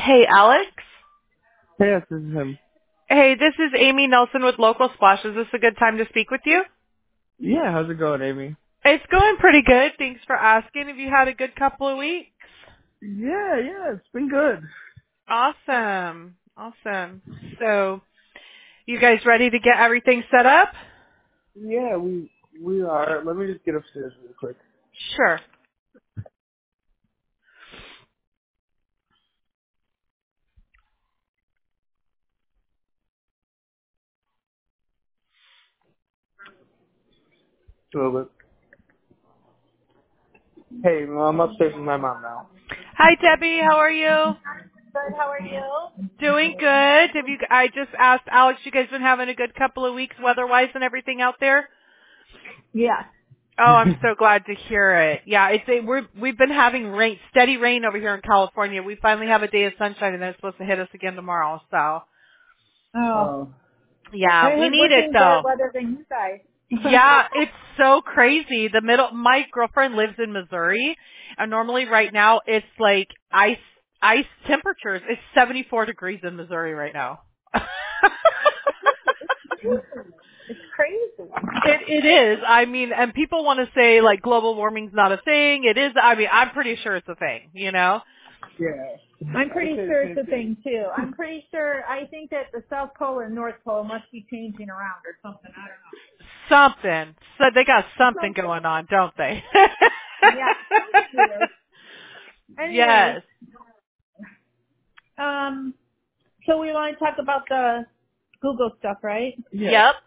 Hey, Alex. Hey, yes, this is him. Hey, this is Amy Nelson with Local Splash. Is this a good time to speak with you? Yeah, how's it going, Amy? It's going pretty good. Thanks for asking. Have you had a good couple of weeks? Yeah, it's been good. Awesome. Awesome. So, you guys ready to get everything set up? Yeah, we are. Let me just get upstairs real quick. Sure. A little bit. Hey, well, I'm upstairs with my mom now. Hi, Debbie. How are you? Good. How are you? Doing good. I just asked Alex, you guys been having a good couple of weeks weather-wise and everything out there? Yeah. Oh, I'm so glad to hear it. Yeah, we've been having steady rain over here in California. We finally have a day of sunshine, and then it's supposed to hit us again tomorrow. So, Oh, Oh. I yeah, we heard need we're it getting better though. weather than you guys. Yeah, it's so crazy. My girlfriend lives in Missouri, and normally right now it's like ice temperatures. It's 74 degrees in Missouri right now. It's crazy. It is. I mean, and people want to say like global warming's not a thing. It is. I mean, I'm pretty sure it's a thing, you know? Yeah. I'm I pretty say the sure it's same a thing. thing too. I'm pretty sure. I think that the South Pole and North Pole must be changing around or something. I Something. So they got something don't know. going on, don't they? Yeah, that's weird. Anyways, Yes. so we want to talk about the Google stuff, right? Yes. Yep.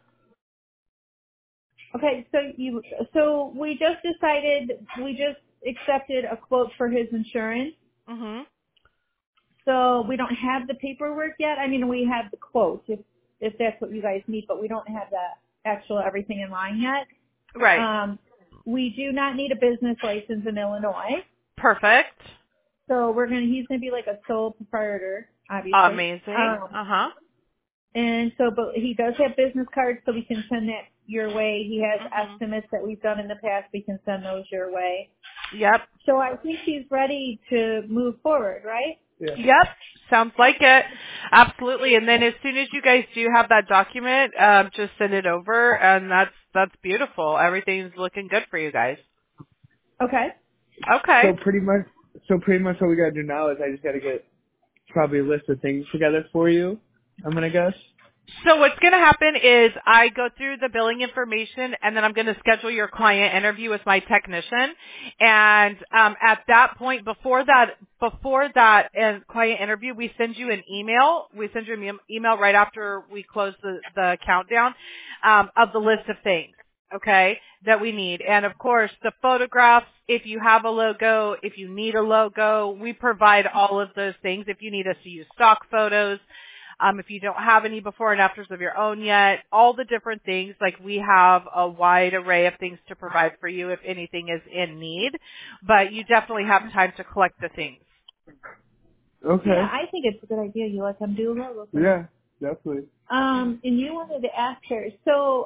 Okay, so we just decided, we just accepted a quote for his insurance. Mhm. So we don't have the paperwork yet. I mean, we have the quote if that's what you guys need, but we don't have the actual everything in line yet. Right. We do not need a business license in Illinois. Perfect. So he's gonna be like a sole proprietor, obviously. Amazing. Uh-huh. But he does have business cards, so we can send that your way. He has Mhm. estimates that we've done in the past. We can send those your way. Yep. So I think he's ready to move forward, right? Yeah. Yep. Sounds like it. Absolutely. And then as soon as you guys do have that document, just send it over, and that's beautiful. Everything's looking good for you guys. Okay. Okay. So pretty much what we gotta do now is I just gotta get probably a list of things together for you. I'm gonna guess. So what's going to happen is I go through the billing information, and then I'm going to schedule your client interview with my technician. And at that point, before that client interview, we send you an email. We send you an email right after we close the countdown of the list of things. Okay, that we need. And of course, the photographs, if you have a logo, if you need a logo, we provide all of those things. If you need us to use stock photos, if you don't have any before and afters of your own yet, all the different things, like we have a wide array of things to provide for you if anything is in need, but you definitely have time to collect the things. Yeah, Okay. I think it's a good idea. You let them do a logo for you. Yeah, definitely. And you wanted to ask her. So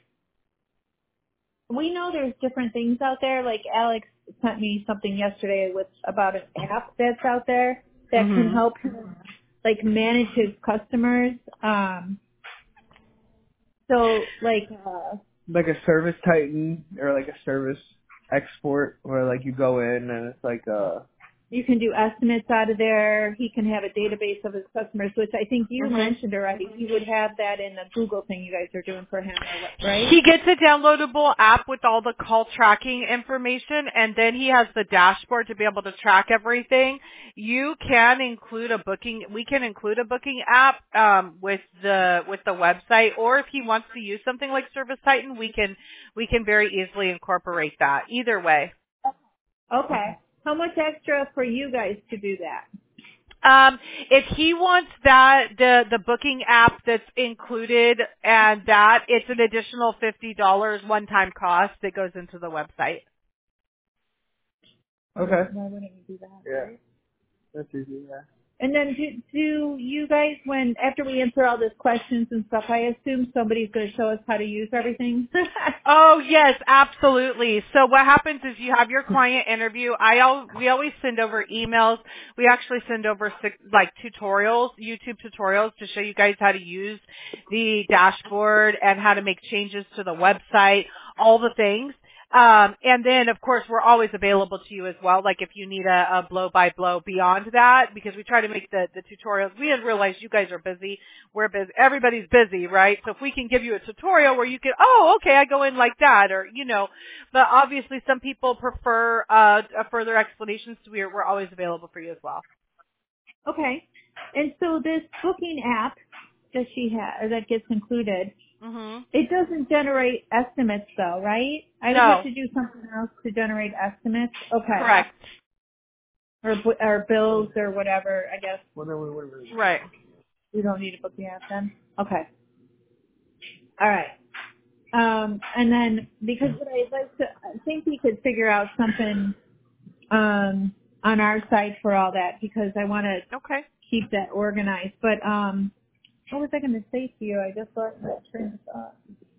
we know there's different things out there. Like Alex sent me something yesterday about an app that's out there that can Hmm. help him like manage his customers. So like Like a service Titan or like a service export where like you go in and it's like you can do estimates out of there. He can have a database of his customers, which I think you Hmm. mentioned already. He would have that in the Google thing you guys are doing for him, right? He gets a downloadable app with all the call tracking information, and then he has the dashboard to be able to track everything. You can include we can include a booking app with the website, or if he wants to use something like Service Titan, we can very easily incorporate that. Either way. Okay. How much extra for you guys to do that? If he wants the booking app that's included, and that it's an additional $50 one-time cost that goes into the website. okay. Why wouldn't you do that, Yeah, right? that's easy. Yeah. And then do you guys, after we answer all these questions and stuff, I assume somebody's going to show us how to use everything? Oh yes, absolutely. So what happens is you have your client interview. We always send over emails. We actually send over tutorials, YouTube tutorials to show you guys how to use the dashboard and how to make changes to the website, all the things. And then of course we're always available to you as well, like if you need a blow by blow beyond that, because we try to make the tutorials. We didn't realize you guys are busy. We're busy. Everybody's busy, right? So if we can give you a tutorial where you can, okay, I go in like that, or, but obviously some people prefer, a further explanation, so we're always available for you as well. Okay. And so this booking app that she has, that gets included, it doesn't generate estimates though, right? I would have to do something else to generate estimates? Okay. Correct. Or bills or whatever, I guess. Right. We don't need a booking app then? Okay. All right. And then, because what I'd like to, I think we could figure out something on our side for all that, because I want to keep that organized. But what was I going to say to you? I just lost my train of thought.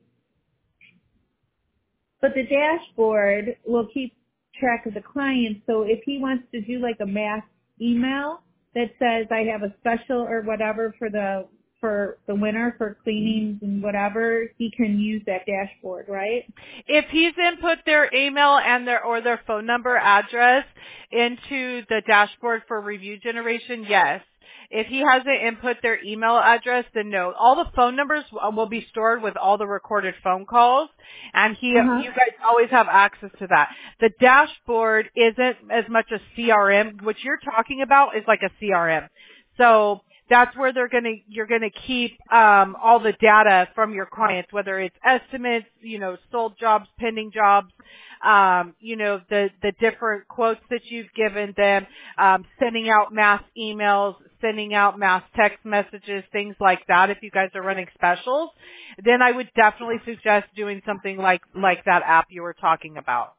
But the dashboard will keep track of the client. So if he wants to do like a mass email that says I have a special or whatever for the winter for cleanings and whatever, he can use that dashboard, right? If he's input their email and their phone number address into the dashboard for review generation, yes. If he hasn't input their email address, then no. All the phone numbers will be stored with all the recorded phone calls, and you guys always have access to that. The dashboard isn't as much a CRM. What you're talking about is like a CRM. So that's where you're gonna keep all the data from your clients, whether it's estimates, sold jobs, pending jobs, the different quotes that you've given them, sending out mass emails, sending out mass text messages, things like that. If you guys are running specials, then I would definitely suggest doing something like that app you were talking about.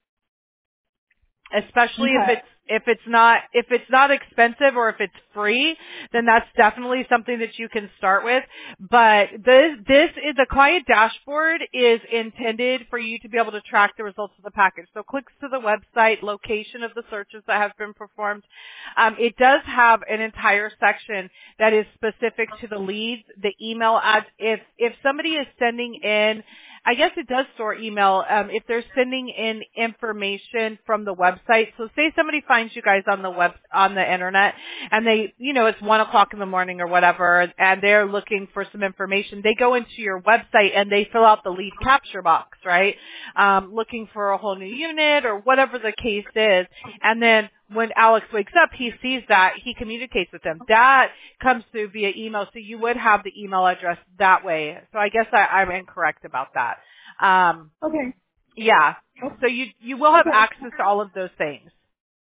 Especially if it's not expensive or if it's free, then that's definitely something that you can start with. But this is the client dashboard is intended for you to be able to track the results of the package. So clicks to the website, location of the searches that have been performed. It does have an entire section that is specific to the leads, the email ads. If somebody is sending in, I guess it does store email, if they're sending in information from the website. So say somebody finds you guys on the internet and they, it's 1:00 in the morning or whatever, and they're looking for some information. They go into your website and they fill out the lead capture box, right? Looking for a whole new unit or whatever the case is. And then when Alex wakes up, he sees that, he communicates with them. That comes through via email, so you would have the email address that way. So I guess I'm incorrect about that. Okay. Yeah. So you will have access to all of those things.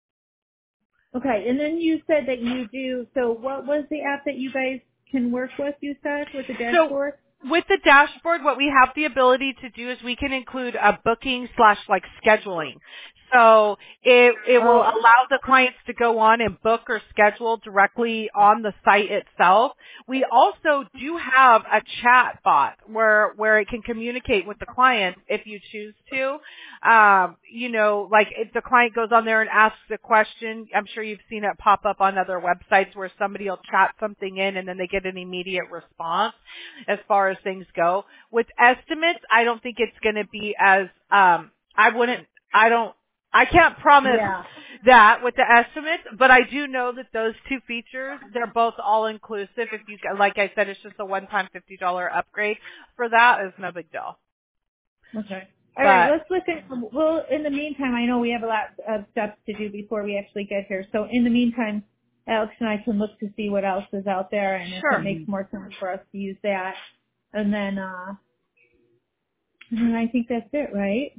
Okay, and then you said that you do, so what was the app that you guys can work with, you said, with the dashboard? So with the dashboard, what we have the ability to do is we can include a booking / scheduling. So it will allow the clients to go on and book or schedule directly on the site itself. We also do have a chat bot where it can communicate with the client if you choose to. Like if the client goes on there and asks a question, I'm sure you've seen it pop up on other websites where somebody will chat something in and then they get an immediate response as far as things go. With estimates, I don't think it's going to be as, I can't promise that with the estimates, but I do know that those two features, they're both all inclusive. If you, like I said, it's just a one-time $50 upgrade. For that, it's no big deal. Okay. All right, let's look at, well, in the meantime, I know we have a lot of steps to do before we actually get here. So in the meantime, Alex and I can look to see what else is out there and if it makes more sense for us to use that. And then I think that's it, right?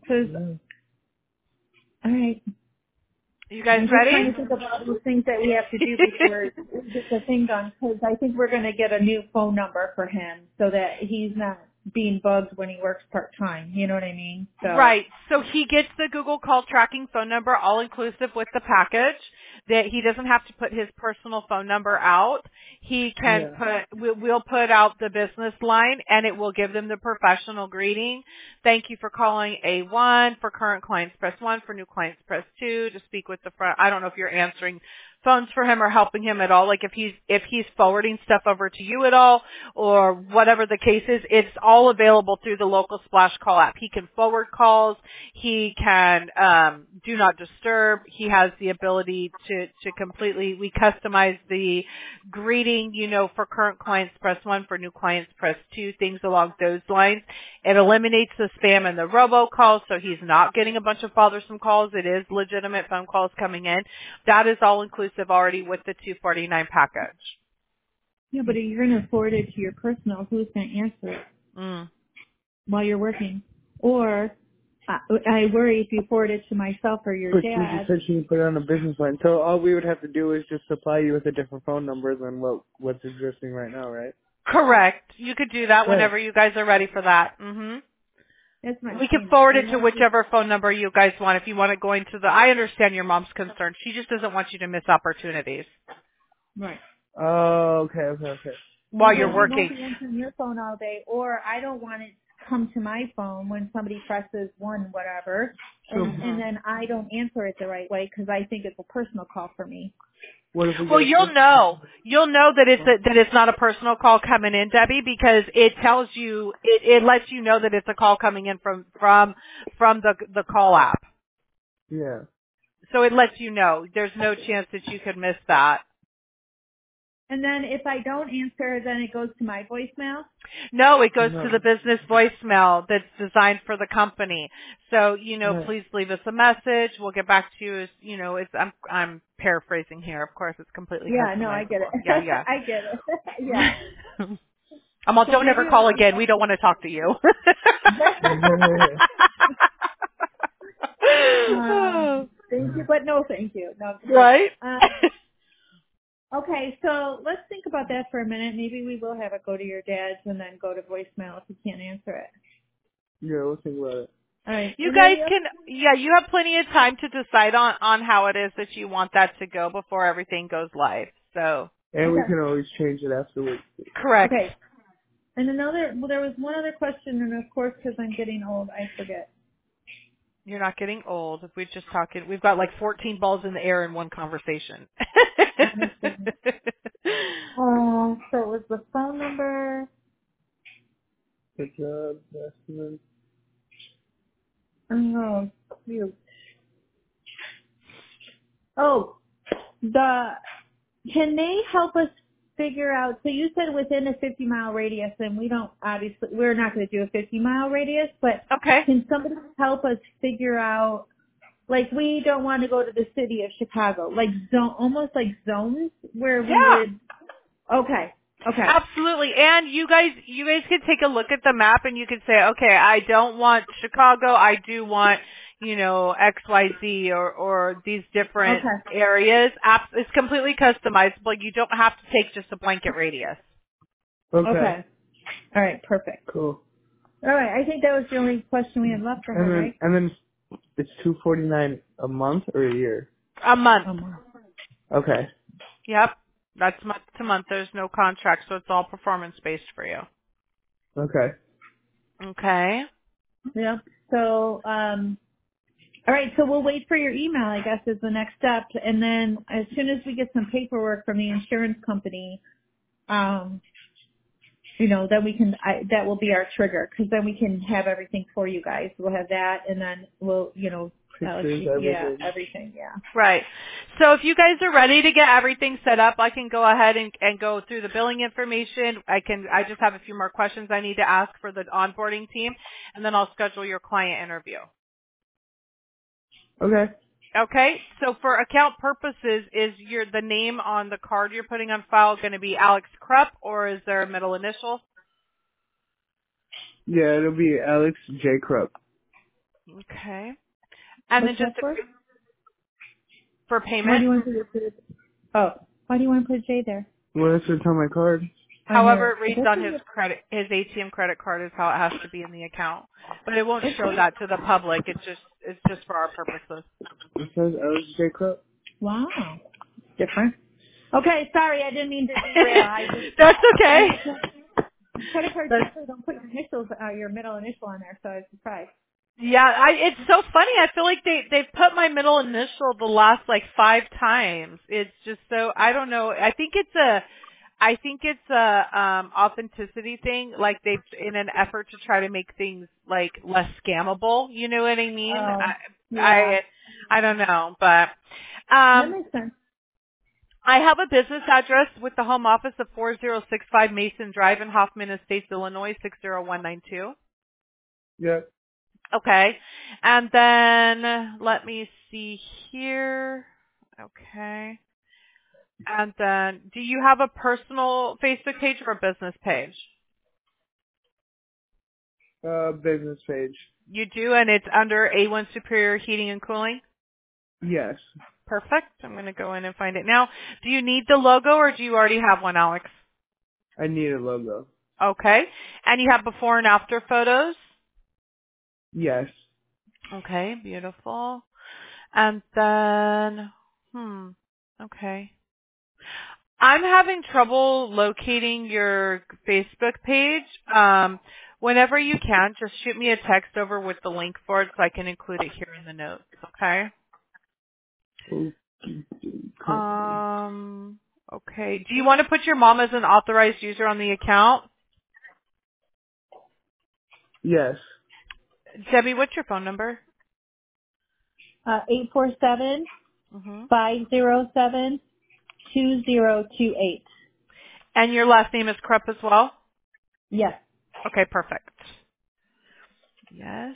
All right. You guys ready? I'm trying to think of all those things that we have to do before we get the thing done, because I think we're going to get a new phone number for him so that he's not being bugged when he works part-time. You know what I mean? So, Right. So he gets the Google call tracking phone number all inclusive with the package. That he doesn't have to put his personal phone number out. He can Yeah. we'll put out the business line and it will give them the professional greeting. Thank you for calling A1. For current clients, press 1. For new clients, press 2. To speak with the front. I don't know if you're answering phones for him or helping him at all. Like if he's forwarding stuff over to you at all or whatever the case is, it's all available through the local Splash Call app. He can forward calls. He can do not disturb. He has the ability to completely, we customize the greeting, for current clients press 1, for new clients press 2, things along those lines. It eliminates the spam and the robocalls, so he's not getting a bunch of bothersome calls. It is legitimate phone calls coming in. That is all inclusive already with the $249 package. yeah, but you're going to forward it to your personal. Who's going to answer it while you're working? Or I worry if you forward it to myself or your But you dad. just said she can put it on a business line. So all we would have to do is just supply you with a different phone number than what's existing right now, right? Correct. You could do that Right. whenever you guys are ready for that. hmm That's my We can point. forward it to whichever phone number you guys want. If you want it going to I understand your mom's concern. She just doesn't want you to miss opportunities Right. Oh, okay. while Because you're you won't working. be answering your phone all day, or I don't want it to come to my phone when somebody presses one, whatever, and then I don't answer it the right way because I think it's a personal call for me. What if we Well, get a you'll know that it's not a personal call coming in, Debbie, because it tells you, it lets you know that it's a call coming in from the call app. Yeah. So it lets you know. There's no chance that you could miss that. And then if I don't answer, then it goes to my voicemail. No, it goes No. to the business voicemail that's designed for the company. So, Right. please leave us a message. We'll get back to you as, I'm paraphrasing here. Of course, it's completely Yeah, no, I get it. customizable. Yeah. I get it. Yeah. I'm all, So don't ever maybe call again. We don't want to talk to you. thank you, but no thank you. No. Right? Okay, so let's think about that for a minute. Maybe we will have it go to your dad's and then go to voicemail if you can't answer it. Yeah, we'll think about it. All right. You And then guys the can, you have plenty of time to decide on how it is that you want that to go before everything goes live. So, And we can always change it afterwards. correct. Okay. And there was one other question, and of course, because I'm getting old, I forget. You're not getting old. If we're just talking, we've got like 14 balls in the air in one conversation. So it was the phone number. Good job, Justin. Oh, cute. Oh, can they help us figure out, so you said within a 50-mile radius, and we're not going to do a 50-mile radius, but Okay. can somebody help us figure out, like we don't want to go to the city of Chicago, like almost like zones where we Yeah. would, okay. Absolutely. And you guys can take a look at the map and you can say, okay, I don't want Chicago. I do want, XYZ or these different areas. It's completely customizable. You don't have to take just a blanket radius. Okay. All right, perfect. Cool. All right, I think that was the only question we had left for her, right? And then it's $249 a month or a year? A month. Okay. Yep. That's month to month. There's no contract, so it's all performance based for you. Okay. Okay. Yeah. So, all right, so we'll wait for your email, I guess, is the next step. And then as soon as we get some paperwork from the insurance company, then that will be our trigger, because then we can have everything for you guys. We'll have that, and then we'll, Pictures, everything, yeah. Right. So if you guys are ready to get everything set up, I can go ahead and go through the billing information. I just have a few more questions I need to ask for the onboarding team, and then I'll schedule your client interview. Okay. Okay. So for account purposes, is the name on the card you're putting on file going to be Alex Krupp, or is there a middle initial? Yeah, it'll be Alex J. Krupp. Okay. And What's then that for? for Why do payment. you want to put why do you want to put J there? Well, that's what's on my card. However it reads on his ATM credit card is how it has to be in the account. But it won't show that to the public. It's just for our purposes. It says LJ Club. Wow. Different. Okay, sorry, I didn't mean to derail. That's okay. Credit cards usually don't put your middle initial on there, so I was surprised. Yeah, it's so funny. I feel like they've put my middle initial the last like 5 times. It's just so, I don't know. I think it's a authenticity thing. Like they've, in an effort to try to make things like less scammable. You know what I mean? Yeah. I don't know, but that makes sense. I have a business address with the home office of 4065 Mason Drive in Hoffman Estates, Illinois 60192. Yeah. Okay. And then let me see here. Okay. And then do you have a personal Facebook page or a business page? Business page. You do, and it's under A1 Superior Heating and Cooling? Yes. Perfect. I'm going to go in and find it now. Do you need the logo or do you already have one, Alex? I need a logo. Okay. And you have before and after photos? Yes. Okay, beautiful. And then, okay. I'm having trouble locating your Facebook page. Whenever you can, just shoot me a text over with the link for it so I can include it here in the notes, okay? Okay. Do you want to put your mom as an authorized user on the account? Yes. Debbie, what's your phone number? 847-507-2028. And your last name is Krupp as well? Yes. Okay, perfect. Yes.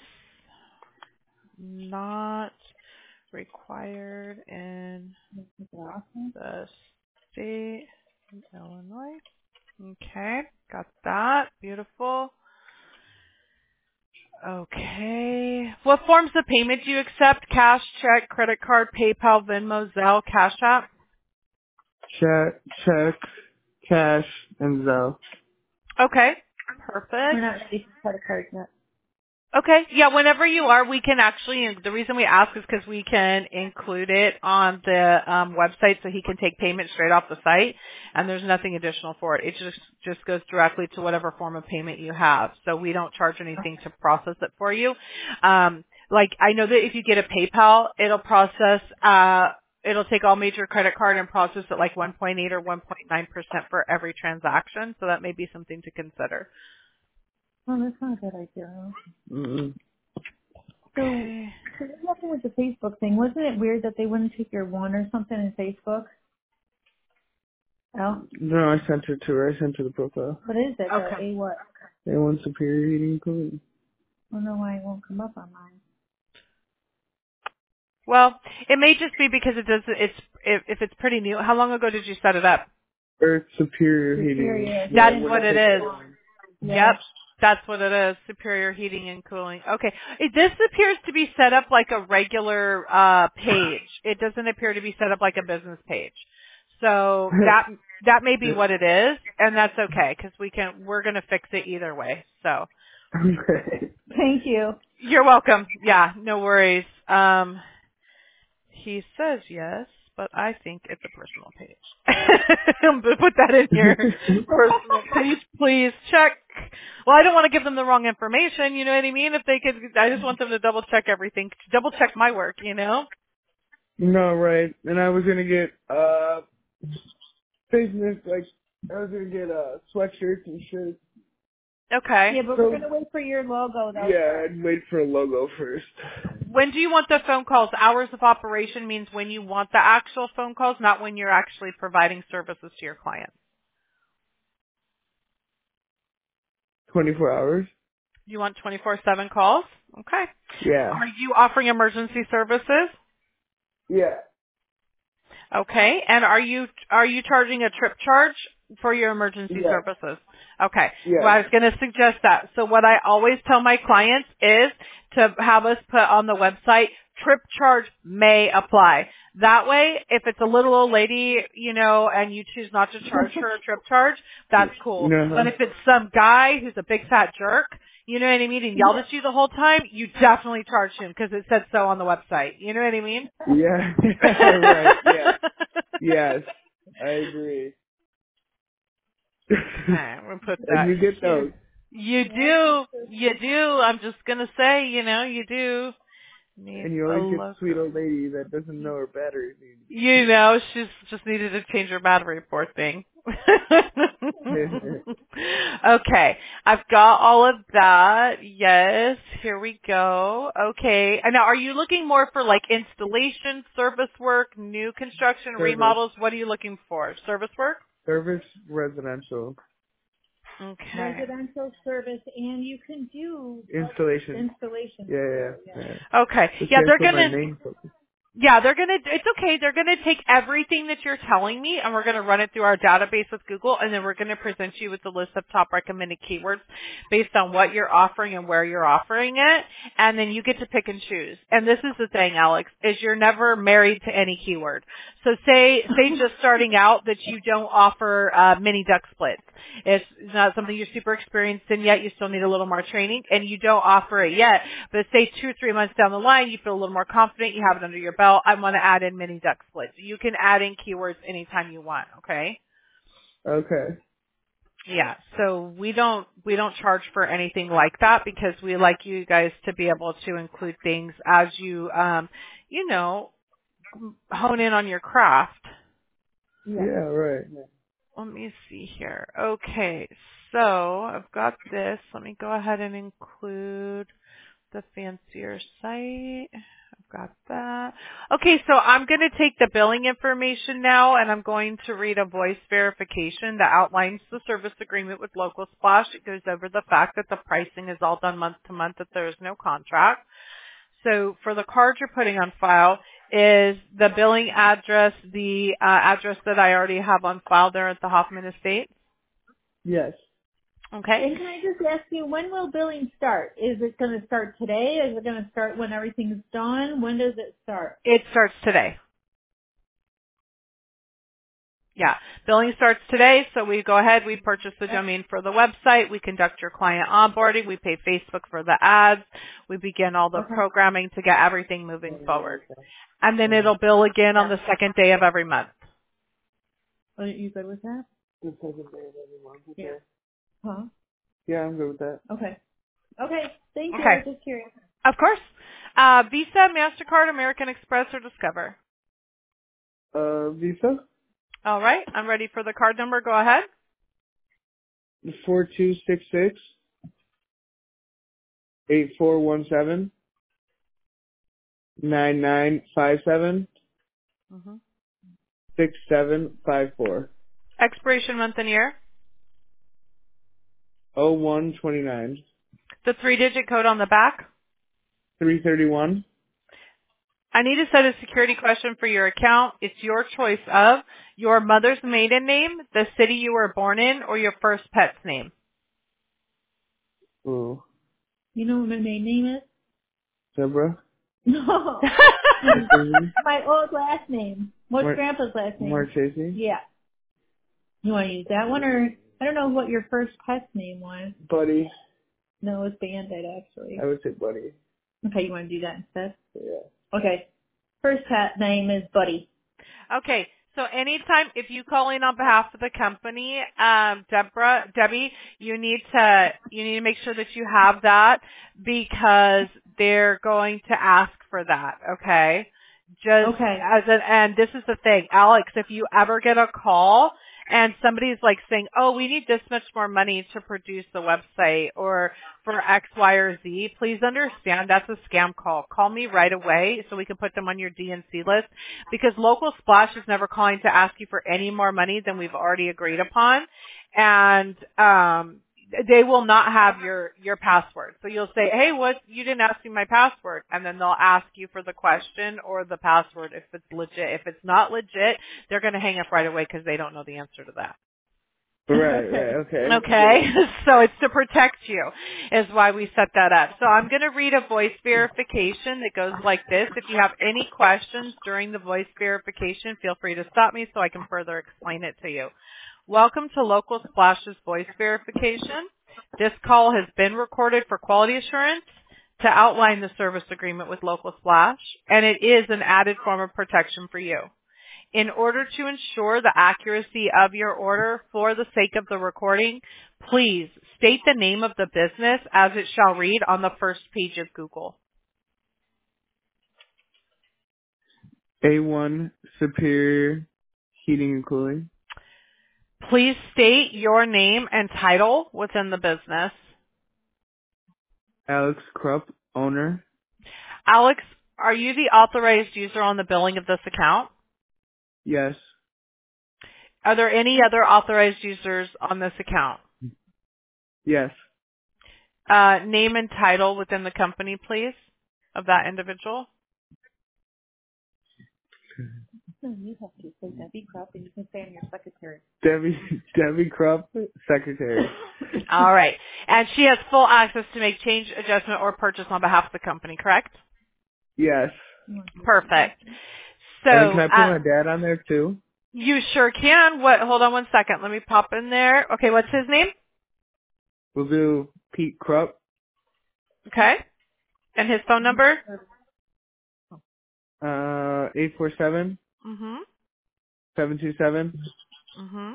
Not required in the state of Illinois. Okay, got that. Beautiful. Okay. What forms of payment do you accept? Cash, check, credit card, PayPal, Venmo, Zelle, Cash App? Check, cash, and Zelle. Okay. Perfect. We're not ready for credit cards yet. Okay. Yeah, whenever you are, we can actually, the reason we ask is because we can include it on the website so he can take payment straight off the site, and there's nothing additional for it. It just goes directly to whatever form of payment you have. So we don't charge anything to process it for you. Like I know that if you get a PayPal, it'll process, it'll take all major credit card and process at like 1.8 or 1.9% for every transaction. So that may be something to consider. Oh, that's not a good idea. Mm-hmm. So what happened with the Facebook thing? Wasn't it weird that they wouldn't take your one or something in Facebook? Oh? No, I sent it to her. I sent her the profile. What is it? Okay. A what? A1 Superior Heating and Cooling. I don't know why it won't come up on mine. Well, it may just be because if it's pretty new. How long ago did you set it up? Earth Superior Heating. Superior. That's what it is. Yeah. Yep. That's what it is. Superior Heating and Cooling. Okay. This appears to be set up like a regular page. It doesn't appear to be set up like a business page. So that may be what it is, and that's okay because we're going to fix it either way. So Thank you. you're welcome. Yeah, no worries. He says yes, but I think it's a personal page. Put that in your personal page, please. Check. Well, I don't want to give them the wrong information. You know what I mean? If they could, I just want them to double check everything. Double check my work. You know. No, right. And I was gonna get business, like I was gonna get sweatshirts and shirts. Okay. Yeah, but we're gonna wait for your logo though. Yeah, I'd wait for a logo first. When do you want the phone calls? Hours of operation means when you want the actual phone calls, not when you're actually providing services to your clients. 24 hours. You want 24/7 calls? Okay. Yeah. Are you offering emergency services? Yeah. Okay. And are you charging a trip charge for your emergency services? Okay. Yeah. Well, I was going to suggest that. So what I always tell my clients is to have us put on the website, trip charge may apply. That way, if it's a little old lady, and you choose not to charge her a trip charge, that's cool. But if it's some guy who's a big fat jerk, you know what I mean, and yelled at you the whole time, you definitely charge him because it said so on the website. You know what I mean? Yeah. Right. Yeah. Yes. I agree. Okay, I'm gonna put that. And you get those. You do. I'm just gonna say, you do. Need And you a always get the local. sweet old lady that doesn't know her batteries. She's just needed to change her battery, poor thing. Okay, I've got all of that. Yes, here we go. Okay, and now are you looking more for like installation, service work, new construction, remodels? What are you looking for? Service work? Service, residential. Okay. Residential service, and you can do Installation. installation. Yeah. Okay. Just Yeah, they're cancel my gonna. main focus. Yeah, it's okay. They're going to take everything that you're telling me and we're going to run it through our database with Google and then we're going to present you with a list of top recommended keywords based on what you're offering and where you're offering it. And then you get to pick and choose. And this is the thing, Alex, is you're never married to any keyword. So say just starting out that you don't offer mini duct splits. It's not something you're super experienced in yet. You still need a little more training and you don't offer it yet. But say 2 or 3 months down the line, you feel a little more confident. You have it under your belt. I want to add in mini duct splits. You can add in keywords anytime you want. Okay. Okay. Yeah. So we don't charge for anything like that because we like you guys to be able to include things as you, hone in on your craft. Yeah, right. Let me see here. Okay, so I've got this. Let me go ahead and include the fancier site. I've got that. Okay, so I'm going to take the billing information now and I'm going to read a voice verification that outlines the service agreement with Local Splash. It goes over the fact that the pricing is all done month to month, that there is no contract. So for the card you're putting on file, is the billing address the address that I already have on file there at the Hoffman Estate? Yes. Okay. And can I just ask you, when will billing start? Is it going to start today? Is it going to start when everything's done? When does it start? It starts today. Yeah. Billing starts today, so we go ahead, we purchase the domain for the website, we conduct your client onboarding, we pay Facebook for the ads, we begin all the programming to get everything moving forward. And then it'll bill again on the second day of every month. Are you good with that? The second day of every month. Okay. Yeah. Huh? Yeah, I'm good with that. Okay. Thank you. Okay. I was just curious. Of course. Visa, MasterCard, American Express, or Discover? Visa? All right. I'm ready for the card number. Go ahead. 4266 8417 9957 6754 Expiration month and year. 0129 The 3-digit code on the back. 331. I need to set a security question for your account. It's your choice of your mother's maiden name, the city you were born in, or your first pet's name. Ooh. You know what my main name is? Deborah? No. My old last name. What's Grandpa's last name? Marchese? Yeah. You want to use that one, or I don't know what your first pet's name was. Buddy. No, it's Bandit, actually. I would say Buddy. Okay, you want to do that instead? Yeah. Okay. First pet name is Buddy. Okay. So anytime, if you call in on behalf of the company, Debbie, you need to make sure that you have that because they're going to ask for that. Okay. And this is the thing, Alex, if you ever get a call and somebody's like saying, oh, we need this much more money to produce the website or for X, Y, or Z, please understand that's a scam call. Call me right away so we can put them on your DNC list because Local Splash is never calling to ask you for any more money than we've already agreed upon. And, they will not have your password. So you'll say, hey, you didn't ask me my password. And then they'll ask you for the question or the password if it's legit. If it's not legit, they're going to hang up right away because they don't know the answer to that. Right, okay. Okay, so it's to protect you is why we set that up. So I'm going to read a voice verification that goes like this. If you have any questions during the voice verification, feel free to stop me so I can further explain it to you. Welcome to Local Splash's voice verification. This call has been recorded for quality assurance to outline the service agreement with Local Splash, and it is an added form of protection for you. In order to ensure the accuracy of your order for the sake of the recording, please state the name of the business as it shall read on the first page of Google. A1 Superior Heating and Cooling. Please state your name and title within the business. Alex Krupp, owner. Alex, are you the authorized user on the billing of this account? Yes. Are there any other authorized users on this account? Yes. Name and title within the company, please, of that individual. No, you have to say Debbie Krupp, and you can say I'm your secretary. Debbie Krupp, secretary. All right. And she has full access to make change, adjustment, or purchase on behalf of the company, correct? Yes. Perfect. So, And can I put my dad on there too? you sure can. Hold on one second. Let me pop in there. Okay, what's his name? We'll do Pete Krupp. Okay. And his phone number? 847 Mm-hmm. 727 Mm-hmm.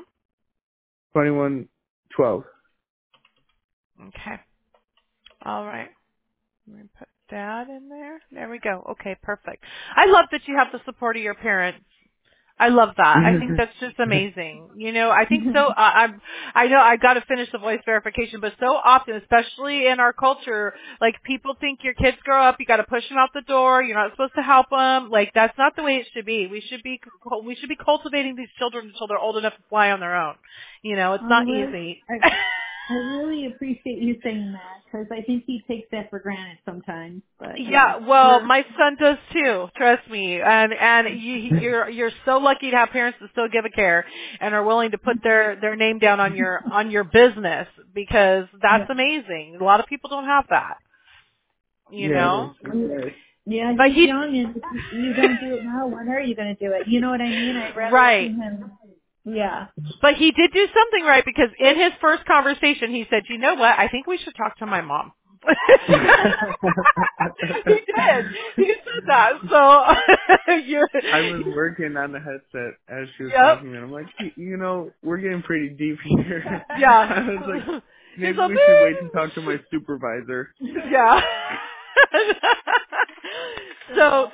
2112. Okay. All right. Let me put Dad in there. There we go. Okay, perfect. I love that you have the support of your parents. I love that. I think that's just amazing. You know, I think so. I know I got to finish the voice verification, but so often, especially in our culture, like people think your kids grow up, you got to push them out the door. You're not supposed to help them. Like that's not the way it should be. We should be cultivating these children until they're old enough to fly on their own. You know, it's not easy. I really appreciate you saying that because I think he takes that for granted sometimes. But yeah, well, my son does too. Trust me, and you're so lucky to have parents that still give a care and are willing to put their name down on your business because that's amazing. A lot of people don't have that, you know. Yeah, but he's young, and if you don't do it now, when are you going to do it? You know what I mean? I'd rather see him. Yeah. But he did do something right because in his first conversation he said, "You know what? I think we should talk to my mom." He did. He said that. So I was working on the headset as she was talking, and I'm like, you know, we're getting pretty deep here. Yeah. I was like, maybe we should wait to talk to my supervisor. Yeah. So,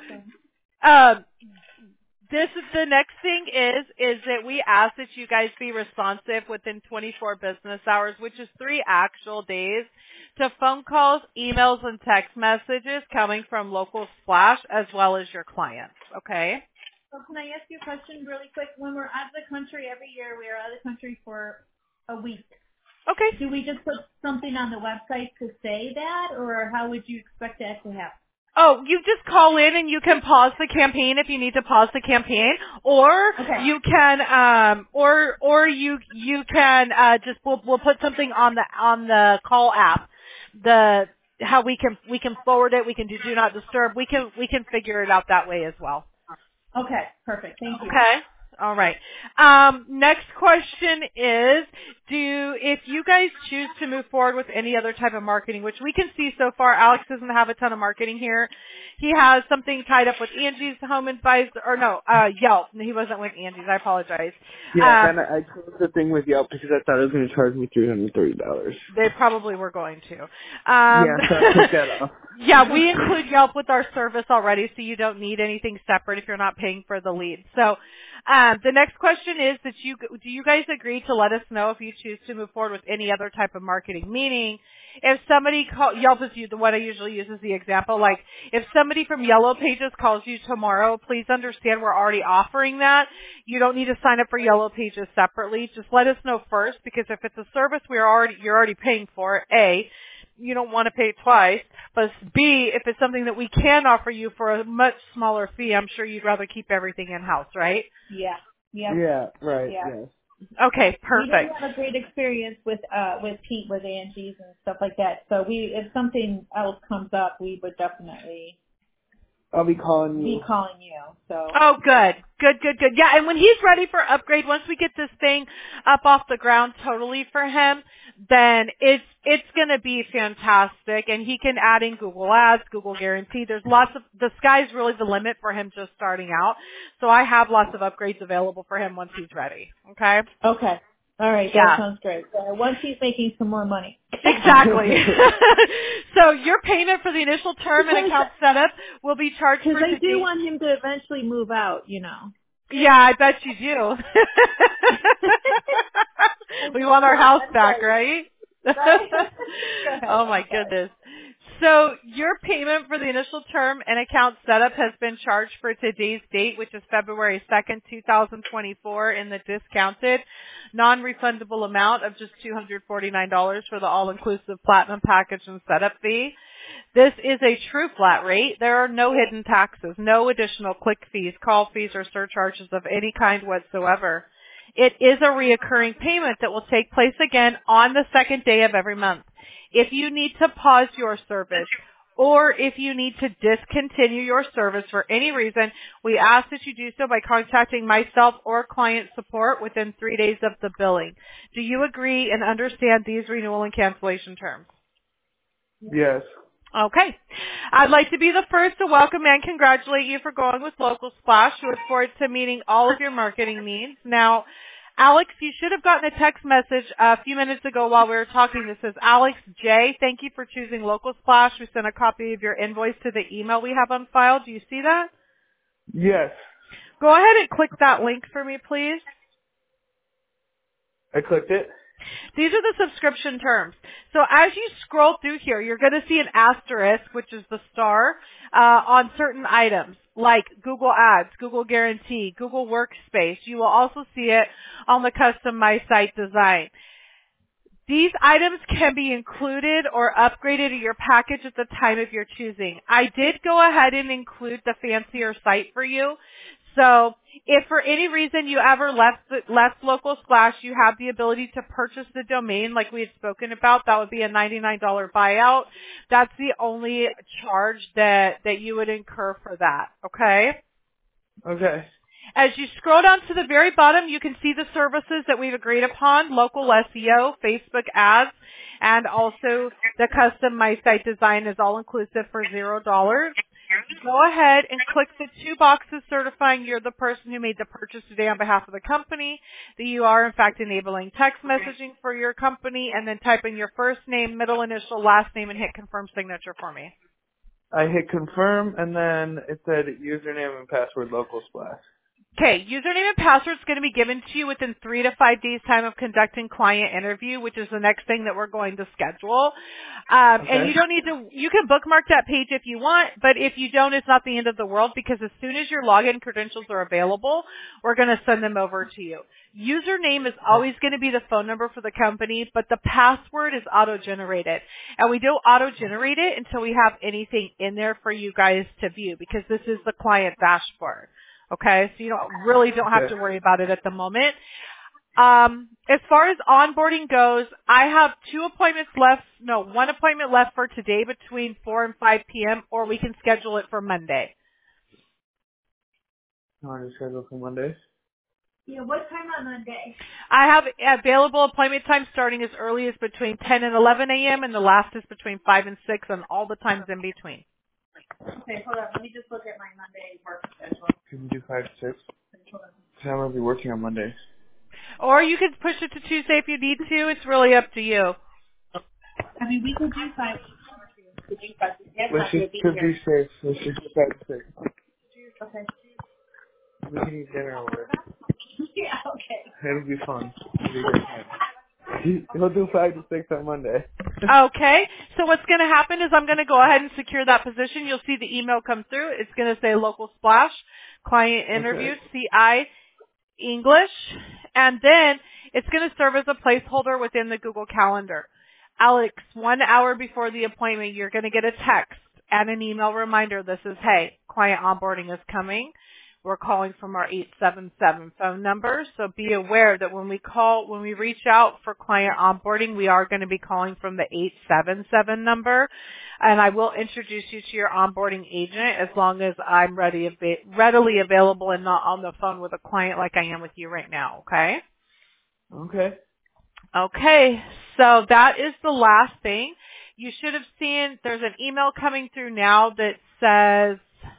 this is the next thing is that we ask that you guys be responsive within 24 business hours, which is 3 actual days, to phone calls, emails, and text messages coming from Local Splash as well as your clients. Okay? So can I ask you a question really quick? When we're out of the country every year, we are out of the country for a week. Okay. Do we just put something on the website to say that, or how would you expect that to happen? Oh, you just call in and you can pause the campaign if you need to pause the campaign, or you can, or you can just we'll put something on the call app, how we can forward it, we can do not disturb, we can figure it out that way as well. Okay, perfect. Thank you. Okay. All right. Next question is, if you guys choose to move forward with any other type of marketing, which we can see so far, Alex doesn't have a ton of marketing here. He has something tied up with Angie's Home Advisor, or no, Yelp. He wasn't with Angie's. I apologize. Yeah, and I closed the thing with Yelp because I thought it was going to charge me $330. They probably were going to. Yeah, so I took that off. Yeah, we include Yelp with our service already, so you don't need anything separate if you're not paying for the lead. So, the next question is that do you guys agree to let us know if you choose to move forward with any other type of marketing? Meaning, if somebody Yelp is the one I usually use as the example, like if somebody from Yellow Pages calls you tomorrow, please understand we're already offering that. You don't need to sign up for Yellow Pages separately. Just let us know first, because if it's a service you're already paying for, A, you don't want to pay it twice, but B, if it's something that we can offer you for a much smaller fee, I'm sure you'd rather keep everything in-house, right? Yeah. Yeah. Yeah, right, yeah. yes. Okay, We did perfect. have a great experience with Pete with Angie's and stuff like that. So if something else comes up, we would definitely I'll be calling you. So Oh, good. Good, good, good. Yeah, and when he's ready for upgrade, once we get this thing up off the ground totally for him, then it's going to be fantastic. And he can add in Google Ads, Google Guarantee. There's the sky's really the limit for him just starting out. So I have lots of upgrades available for him once he's ready. Okay? okay, all right, that Yeah. sounds great. Once he's making some more money. Exactly. So your payment for the initial term and account setup will be charged for Because I do today. want him to eventually move out, Yeah, I bet you do. We want our house back, right? Right? Oh my goodness. So your payment for the initial term and account setup has been charged for today's date, which is February 2nd, 2024, in the discounted non-refundable amount of just $249 for the all-inclusive platinum package and setup fee. This is a true flat rate. There are no hidden taxes, no additional click fees, call fees, or surcharges of any kind whatsoever. It is a reoccurring payment that will take place again on the second day of every month. If you need to pause your service or if you need to discontinue your service for any reason, we ask that you do so by contacting myself or client support within 3 days of the billing. Do you agree and understand these renewal and cancellation terms? Yes. Okay. I'd like to be the first to welcome and congratulate you for going with Local Splash. We look forward to meeting all of your marketing needs. Now, Alex, you should have gotten a text message a few minutes ago while we were talking. This says, Alex J., thank you for choosing Local Splash. We sent a copy of your invoice to the email we have on file. Do you see that? Yes. Go ahead and click that link for me, please. I clicked it. These are the subscription terms. So as you scroll through here, you're going to see an asterisk, which is the star, on certain items like Google Ads, Google Guarantee, Google Workspace. You will also see it on the custom My Site design. These items can be included or upgraded to your package at the time of your choosing. I did go ahead and include the fancier site for you. So if for any reason you ever left Local Splash, you have the ability to purchase the domain like we had spoken about. That would be a $99 buyout. That's the only charge that you would incur for that. Okay? Okay. As you scroll down to the very bottom, you can see the services that we've agreed upon: local SEO, Facebook ads, and also the custom My Site design is all inclusive for $0. Go ahead and click the two boxes certifying you're the person who made the purchase today on behalf of the company, that you are in fact enabling text messaging for your company, and then type in your first name, middle initial, last name, and hit confirm signature for me. I hit confirm, and then it said username and password Local Splash. Okay, username and password is going to be given to you within 3 to 5 days time of conducting client interview, which is the next thing that we're going to schedule. Okay. And you don't need to, you can bookmark that page if you want, but if you don't, it's not the end of the world, because as soon as your login credentials are available, we're going to send them over to you. Username is always going to be the phone number for the company, but the password is auto-generated. And we don't auto-generate it until we have anything in there for you guys to view, because this is the client dashboard. Okay, so you don't have to worry about it at the moment. As far as onboarding goes, I have one appointment left for today between 4 and 5 p.m., or we can schedule it for Monday. I want to schedule for Monday. Yeah, what time on Monday? I have available appointment time starting as early as between 10 and 11 a.m., and the last is between 5 and 6, and all the times in between. Okay, hold on. Let me just look at my Monday work schedule. Can you do 5 to 6? Because I'm going to be working on Mondays. Or you could push it to Tuesday if you need to. It's really up to you. I mean, we could do 5. Let's just to be safe. Let's just do 5 to 6. Okay. We can eat dinner over. Yeah, okay. It'll be fun. It'll be a great time. He'll do 5 to 6 on Monday. Okay. So what's going to happen is I'm going to go ahead and secure that position. You'll see the email come through. It's going to say Local Splash, Client Interview, Okay. CI, English, and then it's going to serve as a placeholder within the Google Calendar. Alex, 1 hour before the appointment, you're going to get a text and an email reminder that says, hey, client onboarding is coming. we're calling from our 877 phone number. So be aware that when we reach out for client onboarding, we are going to be calling from the 877 number. And I will introduce you to your onboarding agent as long as I'm readily available and not on the phone with a client like I am with you right now, okay? Okay. Okay, so that is the last thing. You should have seen, there's an email coming through now that says,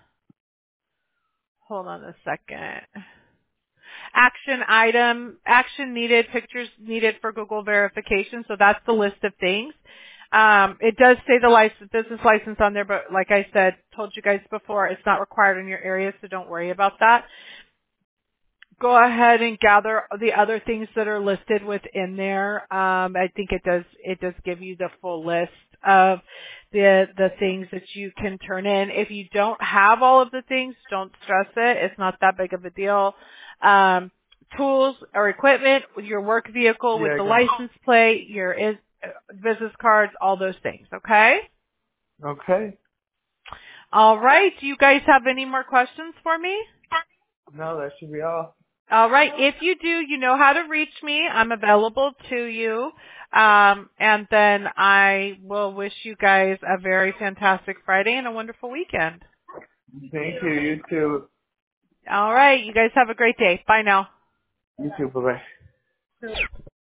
hold on a second. Action item, action needed, pictures needed for Google verification. So that's the list of things. It does say the business license on there, but like I said, told you guys before, it's not required in your area, so don't worry about that. Go ahead and gather the other things that are listed within there. I think it does give you the full list of the things that you can turn in. If you don't have all of the things, don't stress it. It's not that big of a deal. Tools or equipment, your work vehicle with the license plate, your business cards, all those things. Okay? Okay. All right. Do you guys have any more questions for me? No, that should be all. All right. If you do, you know how to reach me. I'm available to you. And then I will wish you guys a very fantastic Friday and a wonderful weekend. Thank you. You too. All right. You guys have a great day. Bye now. You too. Bye-bye.